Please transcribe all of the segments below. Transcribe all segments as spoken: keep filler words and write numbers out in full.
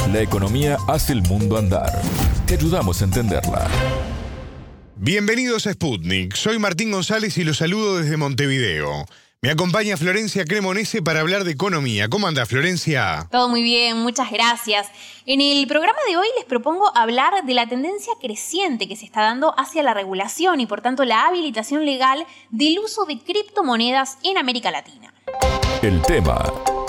La economía hace el mundo andar. Te ayudamos a entenderla. Bienvenidos a Sputnik. Soy Martín González y los saludo desde Montevideo. Me acompaña Florencia Cremonese para hablar de economía. ¿Cómo anda, Florencia? Todo muy bien, muchas gracias. En el programa de hoy les propongo hablar de la tendencia creciente que se está dando hacia la regulación y, por tanto, la habilitación legal del uso de criptomonedas en América Latina. El tema.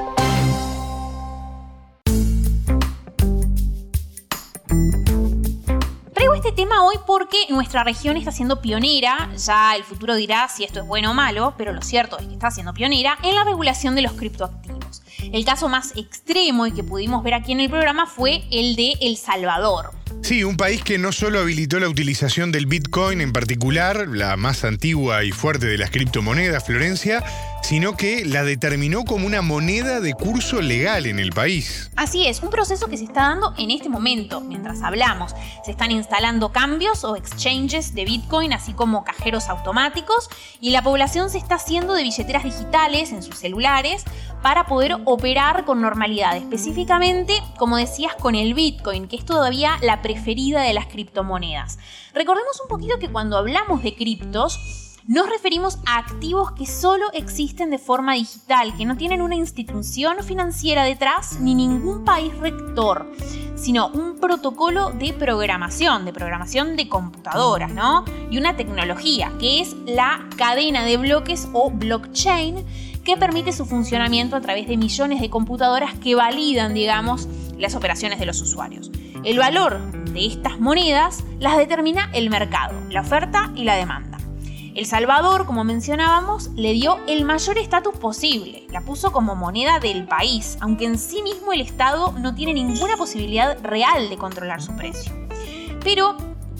Traigo este tema hoy porque nuestra región está siendo pionera, ya el futuro dirá si esto es bueno o malo, pero lo cierto es que está siendo pionera en la regulación de los criptoactivos. El caso más extremo y que pudimos ver aquí en el programa fue el de El Salvador. Sí, un país que no solo habilitó la utilización del Bitcoin en particular, la más antigua y fuerte de las criptomonedas, Florencia, sino que la determinó como una moneda de curso legal en el país. Así es, un proceso que se está dando en este momento, mientras hablamos. Se están instalando cambios o exchanges de Bitcoin, así como cajeros automáticos, y la población se está haciendo de billeteras digitales en sus celulares para poder operar con normalidad, específicamente, como decías, con el Bitcoin, que es todavía la preferida de las criptomonedas. Recordemos un poquito que cuando hablamos de criptos, nos referimos a activos que solo existen de forma digital, que no tienen una institución financiera detrás ni ningún país rector, sino un protocolo de programación, de programación de computadoras, ¿no? Y una tecnología, que es la cadena de bloques o blockchain, que permite su funcionamiento a través de millones de computadoras que validan, digamos, las operaciones de los usuarios. El valor de estas monedas las determina el mercado, la oferta y la demanda. El Salvador, como mencionábamos, le dio el mayor estatus posible, la puso como moneda del país, aunque en sí mismo el Estado no tiene ninguna posibilidad real de controlar su precio. Pero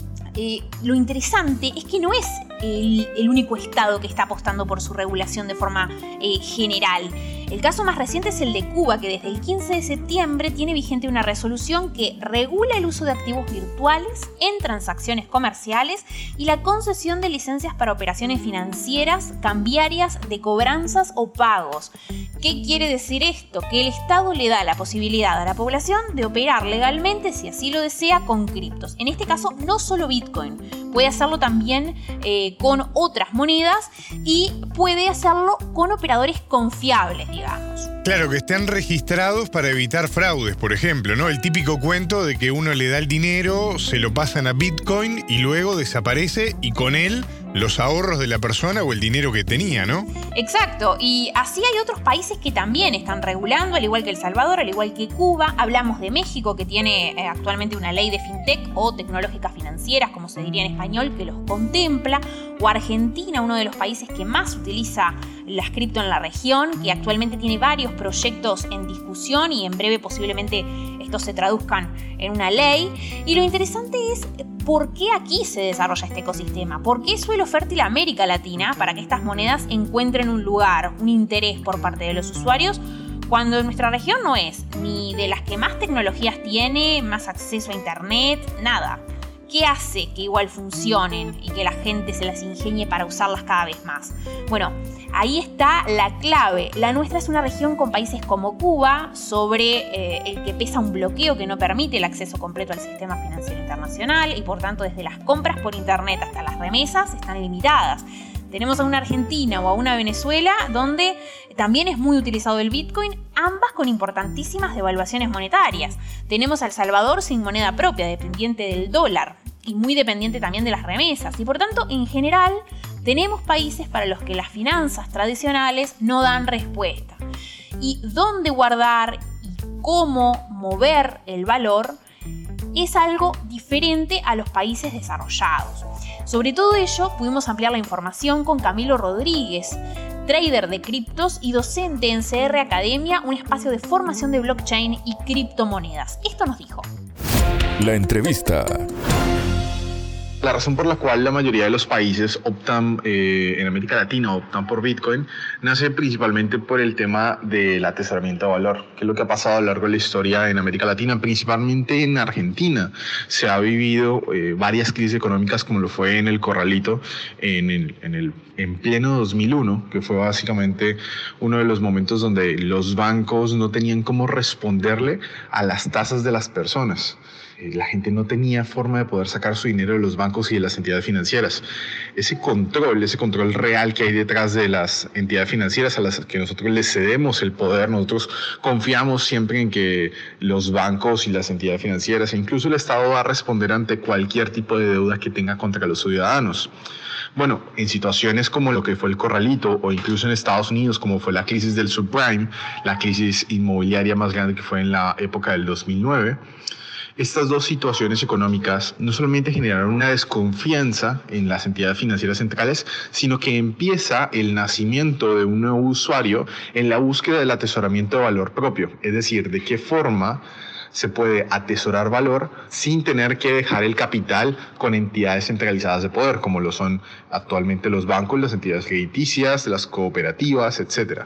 eh, lo interesante es que no es el, el único Estado que está apostando por su regulación de forma eh, general. El caso más reciente es el de Cuba, que desde el quince de septiembre tiene vigente una resolución que regula el uso de activos virtuales en transacciones comerciales y la concesión de licencias para operaciones financieras, cambiarias, de cobranzas o pagos. ¿Qué quiere decir esto? Que el Estado le da la posibilidad a la población de operar legalmente, si así lo desea, con criptos. En este caso, no solo Bitcoin, puede hacerlo también eh, con otras monedas y puede hacerlo con operadores confiables, digamos. Claro, que estén registrados para evitar fraudes, por ejemplo, ¿no? El típico cuento de que uno le da el dinero, se lo pasan a Bitcoin y luego desaparece y con él los ahorros de la persona o el dinero que tenía, ¿no? Exacto, y así hay otros países que también están regulando, al igual que El Salvador, al igual que Cuba. Hablamos de México, que tiene eh, actualmente una ley de fintech o tecnológicas financieras, como se diría en español, que los contempla. O Argentina, uno de los países que más utiliza las cripto en la región, que actualmente tiene varios proyectos en discusión y en breve posiblemente estos se traduzcan en una ley. Y lo interesante es por qué aquí se desarrolla este ecosistema, por qué suelo fértil América Latina para que estas monedas encuentren un lugar, un interés por parte de los usuarios, cuando nuestra región no es ni de las que más tecnologías tiene, más acceso a internet, nada. ¿Qué hace que igual funcionen y que la gente se las ingenie para usarlas cada vez más? Bueno, ahí está la clave. La nuestra es una región con países como Cuba, sobre eh, el que pesa un bloqueo que no permite el acceso completo al sistema financiero internacional y por tanto desde las compras por internet hasta las remesas están limitadas. Tenemos a una Argentina o a una Venezuela donde también es muy utilizado el Bitcoin, ambas con importantísimas devaluaciones monetarias. Tenemos a El Salvador sin moneda propia, dependiente del dólar y muy dependiente también de las remesas. Y por tanto, en general, tenemos países para los que las finanzas tradicionales no dan respuesta. Y dónde guardar y cómo mover el valor es algo diferente a los países desarrollados. Sobre todo ello pudimos ampliar la información con Camilo Rodríguez, trader de criptos y docente en C R Academia, un espacio de formación de blockchain y criptomonedas. Esto nos dijo. La entrevista. La razón por la cual la mayoría de los países optan, eh, en América Latina, optan por Bitcoin, nace principalmente por el tema del atesoramiento de valor, que es lo que ha pasado a lo largo de la historia en América Latina, principalmente en Argentina. Se ha vivido eh, varias crisis económicas, como lo fue en el Corralito, en el, en el en pleno dos mil uno, que fue básicamente uno de los momentos donde los bancos no tenían cómo responderle a las tasas de las personas. La gente no tenía forma de poder sacar su dinero de los bancos y de las entidades financieras. Ese control, ese control real que hay detrás de las entidades financieras a las que nosotros les cedemos el poder, nosotros confiamos siempre en que los bancos y las entidades financieras e incluso el Estado va a responder ante cualquier tipo de deuda que tenga contra los ciudadanos. Bueno, en situaciones como lo que fue el Corralito o incluso en Estados Unidos como fue la crisis del subprime, la crisis inmobiliaria más grande que fue en la época del dos mil nueve, estas dos situaciones económicas no solamente generaron una desconfianza en las entidades financieras centrales, sino que empieza el nacimiento de un nuevo usuario en la búsqueda del atesoramiento de valor propio, es decir, de qué forma se puede atesorar valor sin tener que dejar el capital con entidades centralizadas de poder, como lo son actualmente los bancos, las entidades crediticias, las cooperativas, etcétera.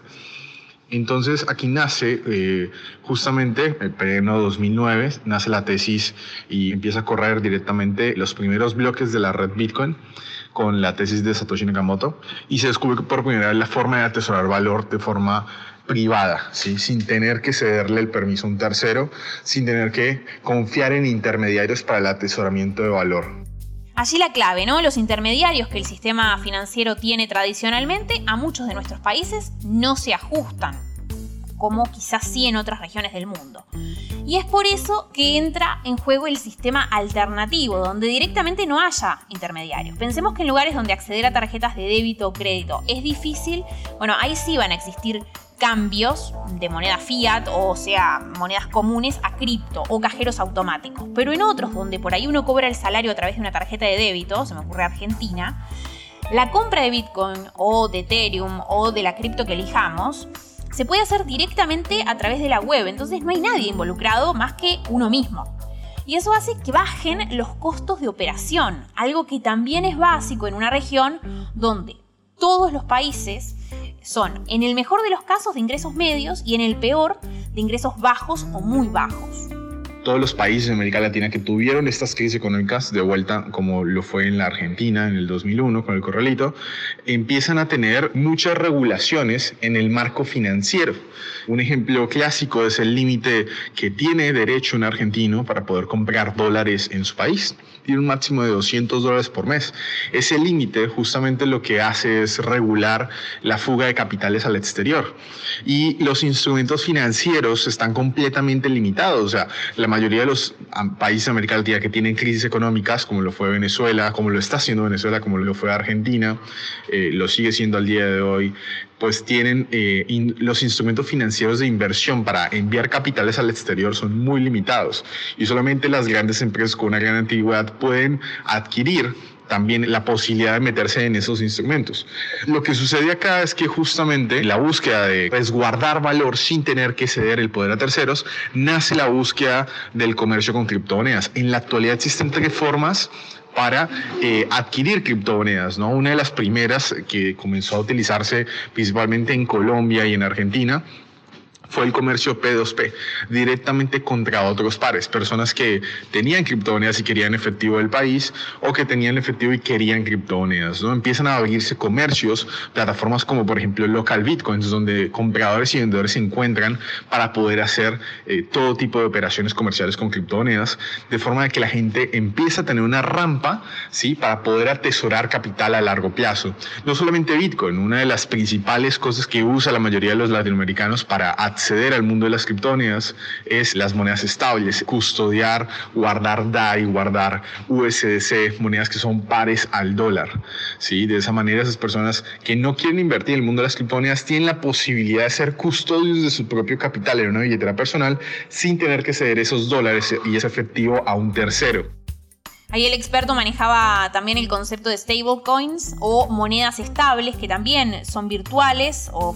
Entonces aquí nace eh, justamente en pleno dos mil nueve, nace la tesis y empieza a correr directamente los primeros bloques de la red Bitcoin con la tesis de Satoshi Nakamoto y se descubre por primera vez la forma de atesorar valor de forma privada, ¿sí? Sin tener que cederle el permiso a un tercero, sin tener que confiar en intermediarios para el atesoramiento de valor. Allí la clave, ¿no? Los intermediarios que el sistema financiero tiene tradicionalmente a muchos de nuestros países no se ajustan, como quizás sí en otras regiones del mundo. Y es por eso que entra en juego el sistema alternativo, donde directamente no haya intermediarios. Pensemos que en lugares donde acceder a tarjetas de débito o crédito es difícil, bueno, ahí sí van a existir cambios de moneda fiat, o sea, monedas comunes, a cripto o cajeros automáticos. Pero en otros, donde por ahí uno cobra el salario a través de una tarjeta de débito, se me ocurre Argentina, la compra de Bitcoin o de Ethereum o de la cripto que elijamos se puede hacer directamente a través de la web, entonces no hay nadie involucrado más que uno mismo. Y eso hace que bajen los costos de operación, algo que también es básico en una región donde todos los países son, en el mejor de los casos, de ingresos medios y en el peor, de ingresos bajos o muy bajos. Todos los países de América Latina que tuvieron estas crisis económicas de vuelta, como lo fue en la Argentina en el dos mil uno con el Corralito, empiezan a tener muchas regulaciones en el marco financiero. Un ejemplo clásico es el límite que tiene derecho un argentino para poder comprar dólares en su país. Tiene un máximo de doscientos dólares por mes. Ese límite justamente lo que hace es regular la fuga de capitales al exterior. Y los instrumentos financieros están completamente limitados. O sea, la mayoría de los países de América Latina que tienen crisis económicas, como lo fue Venezuela, como lo está haciendo Venezuela, como lo fue Argentina, eh, lo sigue siendo al día de hoy, pues tienen eh, in, los instrumentos financieros de inversión para enviar capitales al exterior son muy limitados y solamente las grandes empresas con una gran antigüedad pueden adquirir también la posibilidad de meterse en esos instrumentos. Lo que sucede acá es que justamente la búsqueda de resguardar valor sin tener que ceder el poder a terceros, nace la búsqueda del comercio con criptomonedas. En la actualidad existen tres formas para eh, adquirir criptomonedas, ¿no? Una de las primeras que comenzó a utilizarse principalmente en Colombia y en Argentina fue el comercio P dos P, directamente contra otros pares, personas que tenían criptomonedas y querían efectivo del país, o que tenían efectivo y querían criptomonedas, ¿no? Empiezan a abrirse comercios, plataformas como por ejemplo Local Bitcoins, donde compradores y vendedores se encuentran para poder hacer eh, todo tipo de operaciones comerciales con criptomonedas, de forma de que la gente empieza a tener una rampa, ¿sí?, para poder atesorar capital a largo plazo. No solamente Bitcoin, una de las principales cosas que usa la mayoría de los latinoamericanos para acceder acceder al mundo de las criptomonedas es las monedas estables, custodiar, guardar D A I, guardar U S D C, monedas que son pares al dólar, ¿sí? De esa manera esas personas que no quieren invertir en el mundo de las criptomonedas tienen la posibilidad de ser custodios de su propio capital en una billetera personal sin tener que ceder esos dólares y ese efectivo a un tercero. Ahí el experto manejaba también el concepto de stablecoins o monedas estables que también son virtuales o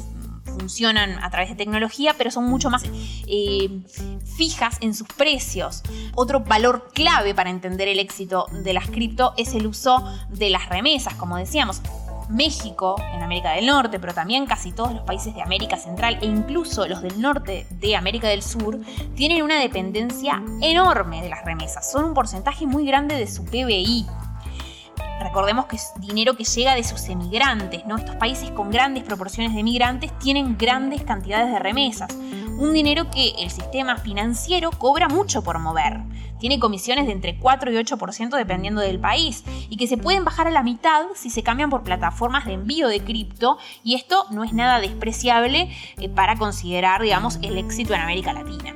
funcionan a través de tecnología, pero son mucho más eh, fijas en sus precios. Otro valor clave para entender el éxito de las cripto es el uso de las remesas, como decíamos. México, en América del Norte, pero también casi todos los países de América Central e incluso los del norte de América del Sur, tienen una dependencia enorme de las remesas. Son un porcentaje muy grande de su P B I. Recordemos que es dinero que llega de sus emigrantes, ¿no? Estos países con grandes proporciones de emigrantes tienen grandes cantidades de remesas. Un dinero que el sistema financiero cobra mucho por mover. Tiene comisiones de entre cuatro y ocho por ciento dependiendo del país y que se pueden bajar a la mitad si se cambian por plataformas de envío de cripto, y esto no es nada despreciable eh, para considerar, digamos, el éxito en América Latina.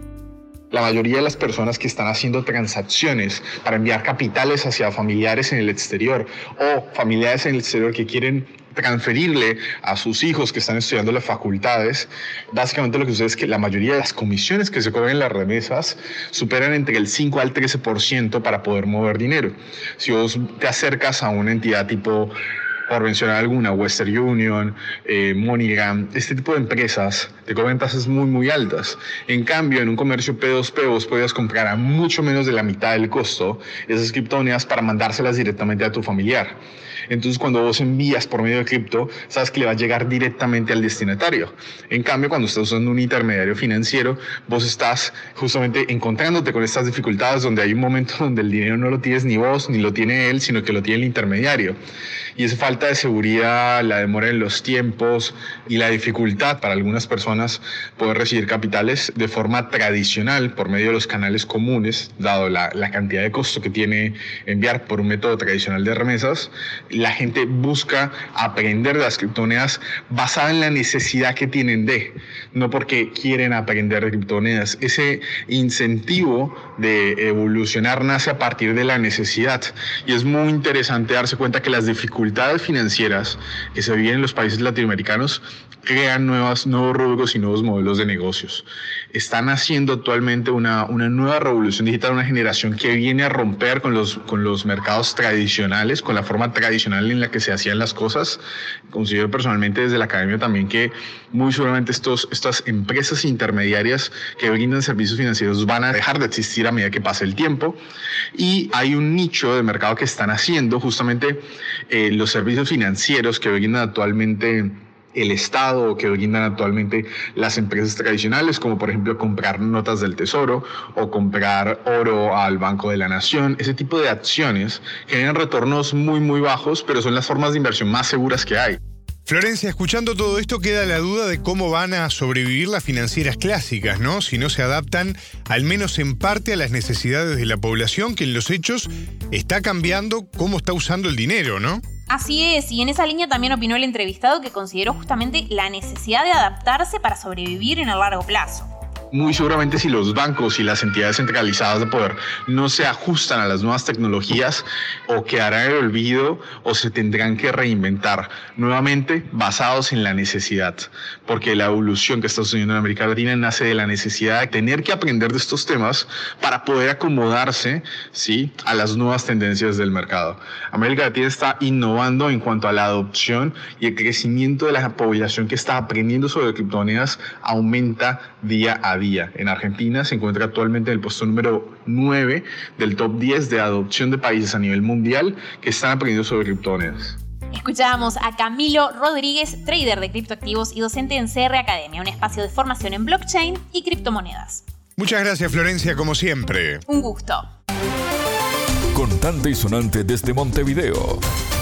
La mayoría de las personas que están haciendo transacciones para enviar capitales hacia familiares en el exterior o familiares en el exterior que quieren transferirle a sus hijos que están estudiando las facultades, básicamente lo que sucede es que la mayoría de las comisiones que se cobran en las remesas superan entre el cinco al trece por ciento para poder mover dinero. Si vos te acercas a una entidad tipo, por mencionar alguna, Western Union, eh, MoneyGram, este tipo de empresas te cobran tasas muy muy altas. En cambio, en un comercio P dos P vos podías comprar a mucho menos de la mitad del costo esas criptomonedas para mandárselas directamente a tu familiar. Entonces, cuando vos envías por medio de cripto, sabes que le va a llegar directamente al destinatario. En cambio, cuando estás usando un intermediario financiero, vos estás justamente encontrándote con estas dificultades donde hay un momento donde el dinero no lo tienes ni vos, ni lo tiene él, sino que lo tiene el intermediario. Y esa falta de seguridad, la demora en los tiempos y la dificultad para algunas personas poder recibir capitales de forma tradicional por medio de los canales comunes, dado la, la cantidad de costo que tiene enviar por un método tradicional de remesas, la gente busca aprender de las criptomonedas basada en la necesidad que tienen de, no porque quieren aprender de criptomonedas. Ese incentivo de evolucionar nace a partir de la necesidad, y es muy interesante darse cuenta que las dificultades financieras que se viven en los países latinoamericanos crean nuevas, nuevos rubros y nuevos modelos de negocios. Están haciendo actualmente una, una nueva revolución digital, una generación que viene a romper con los, con los mercados tradicionales, con la forma tradicional en la que se hacían las cosas. Considero personalmente desde la academia también que muy seguramente estos, estas empresas intermediarias que brindan servicios financieros van a dejar de existir a medida que pase el tiempo, y hay un nicho de mercado que están haciendo justamente eh, los servicios financieros que brindan actualmente el Estado, que brindan actualmente las empresas tradicionales, como por ejemplo comprar notas del Tesoro o comprar oro al Banco de la Nación. Ese tipo de acciones generan retornos muy muy bajos, pero son las formas de inversión más seguras que hay. Florencia, escuchando todo esto queda la duda de cómo van a sobrevivir las financieras clásicas, ¿no? Si no se adaptan, al menos en parte, a las necesidades de la población, que en los hechos está cambiando cómo está usando el dinero, ¿no? Así es, y en esa línea también opinó el entrevistado, que consideró justamente la necesidad de adaptarse para sobrevivir en el largo plazo. Muy seguramente si los bancos y las entidades centralizadas de poder no se ajustan a las nuevas tecnologías, o quedarán en el olvido o se tendrán que reinventar nuevamente basados en la necesidad, porque la evolución que está sucediendo en América Latina nace de la necesidad de tener que aprender de estos temas para poder acomodarse, ¿sí?, a las nuevas tendencias del mercado. América Latina está innovando en cuanto a la adopción, y el crecimiento de la población que está aprendiendo sobre criptomonedas aumenta día a día. En Argentina se encuentra actualmente en el puesto número nueve del top diez de adopción de países a nivel mundial que están aprendiendo sobre criptomonedas. Escuchábamos a Camilo Rodríguez, trader de criptoactivos y docente en C R Academia, un espacio de formación en blockchain y criptomonedas. Muchas gracias, Florencia, como siempre. Un gusto. Contante y sonante desde Montevideo.